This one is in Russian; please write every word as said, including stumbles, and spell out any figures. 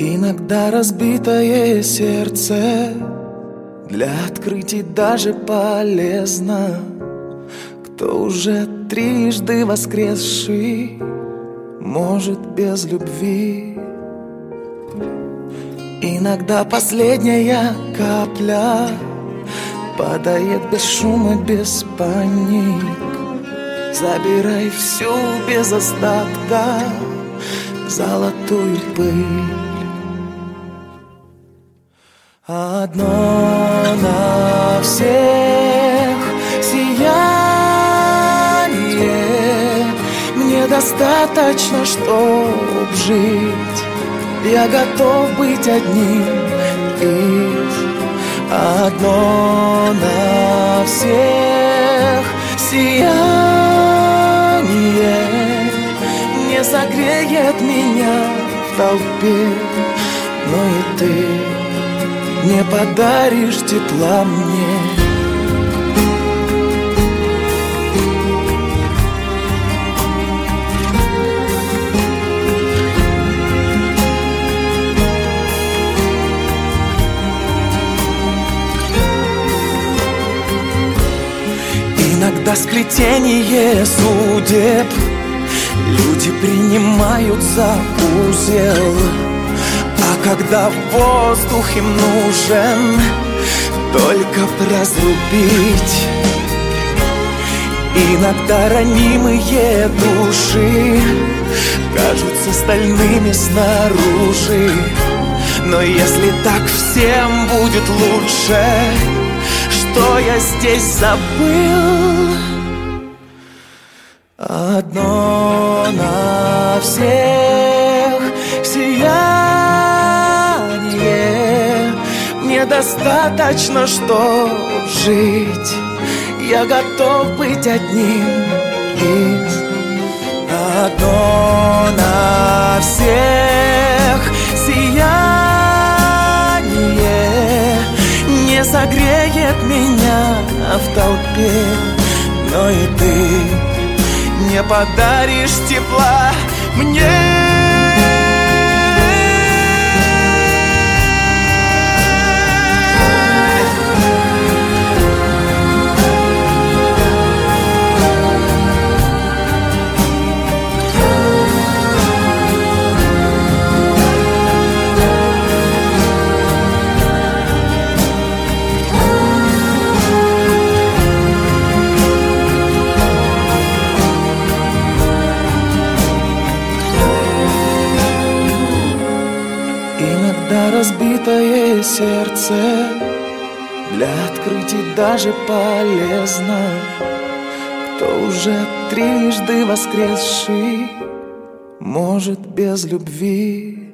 Иногда разбитое сердце для открытий даже полезно. Кто уже трижды воскресший может без любви. Иногда последняя капля падает без шума, без паник. Забирай всю без остатка золотую пыль. Одно на всех сияние. Мне достаточно, чтоб жить. Я готов быть одним из. Одно на всех сияние. Не согреет меня в толпе, но и ты не подаришь тепла мне. Иногда сплетение судеб люди принимают за узел. А когда воздух им нужен только разрубить, иногда ранимые души кажутся стальными снаружи. Но если так всем будет лучше, что я здесь забыл? Одно на всех сияние. Мне достаточно, чтоб жить. Я готов быть одним из. Одно на всех сияние. Не согреет меня в толпе, но и ты не подаришь тепла мне. Иногда разбитое сердце для открытий даже полезно. Кто уже трижды воскресший может без любви.